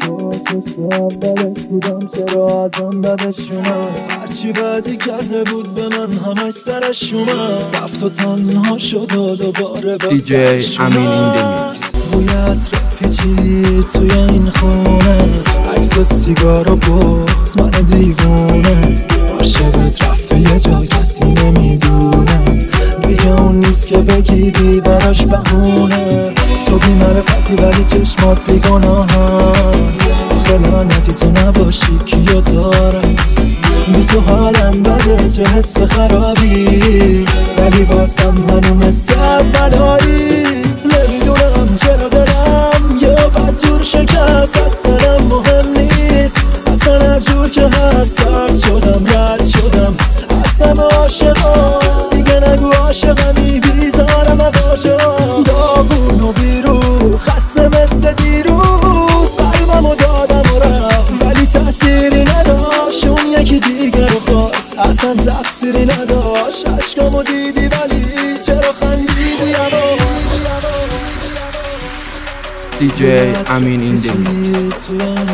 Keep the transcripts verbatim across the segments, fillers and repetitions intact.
تو تو اولش بودم چرا ازم بدش اومد؟ هرچی بدی کرده بود به من همش سرش اومد. رفت و تنها شد و دوباره دی جی امین این دمیکس. بوی عطر پیچی توی این خونه، عکس سیگار و بغض من دیوونه. عاشقت رفته یه جا کسی نمیدونه، دیگه اون نیست که بگیری براش بهونه. تو بی معرفتی ولی چشمات بیگناهن، آخه لعنتی تو نباشی کیو دارم. بی تو حالم بده چه حس خرابی، ولی واسم هنو مثل اولایی. نمیدونم چرا دلم یه بد جور شکست، اصلا مهم نیست، اصلا هر جور که هست سرد شدم رد شدم. اصلا عاشقم دیگه نگو عاشقمی، بیزارم عاشقم. داغون و بیرو خسته مثل دیروز، قلبمو دادم و رفت ولی تأثیری نداشت. اون یکی دیگه رو خواست اصلا تقصیری نداشت. عشقامو دیدی ولی چرا خندیدی عباس؟ دی جی امین این دمیکس.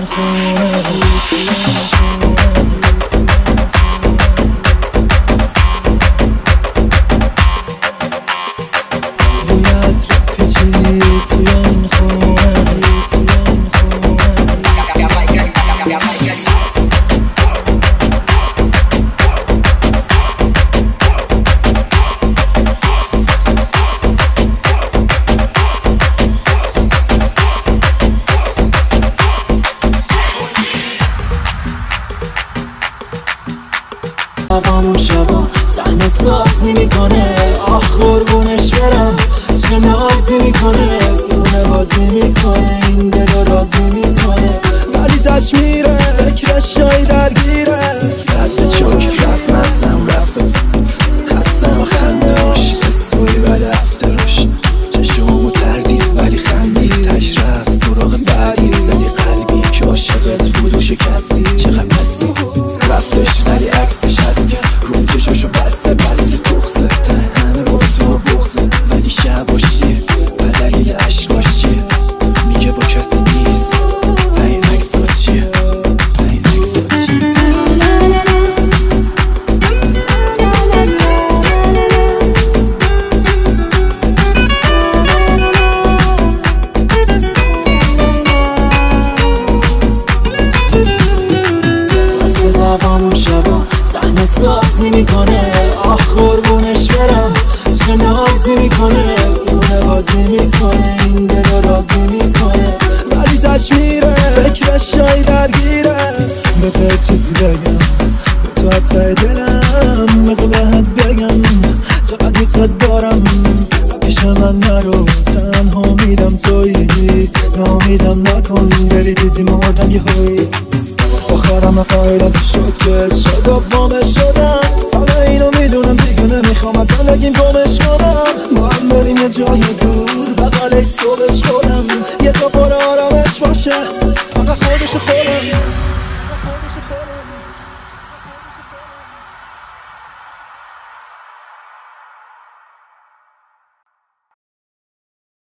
دوامون شبا صحنه سازی میکنه، آخ قربونش برم چه نازی میکنه. دونه بازی میکنه این دل راضی میکنه، ولی تش میره فکرش جای درگیره. صد چوک رفت مغزم رفت خستم و خنده روش سوی ولی رفته روش. چشمو تردید ولی خندید، تش رفت سراغ بعدی. زدی قلبی که عاشقت بود و شکستی، چقدر پستی رفتش ولی عکسش هست که روم چشاشو بسته. بس که توخته تا همه با تو بغزه، ولی شباش چیه و دلیل عشقاش چیه؟ میگه با کسی نیست و این عکسا چیه؟ و این عکسا چیه؟ واسه دوامون شبا صحنه سازی میکنه، آخ قربونش برم چه نازی میکنه. دونه بازی میکنه این دل راضی میکنه، ولی تش میره فکرش جای درگیره. بذار چیزی بگم به تو حتی دلم، بذار بهت بگم چقدر دوست دارم. پیش من نرو تنها میدم تویی، نامیدم نکن بری دیدی مردم یه هایی. آخرم فایلت شد که شد و وامش شدم، فقط اینو میدونم دیگه نمیخوام از زندگیم گمش کنم. با هم بریم یه جای دور بغلش صبحش کنم، یه تا پر آرامش باشه فقط خودشو خودم.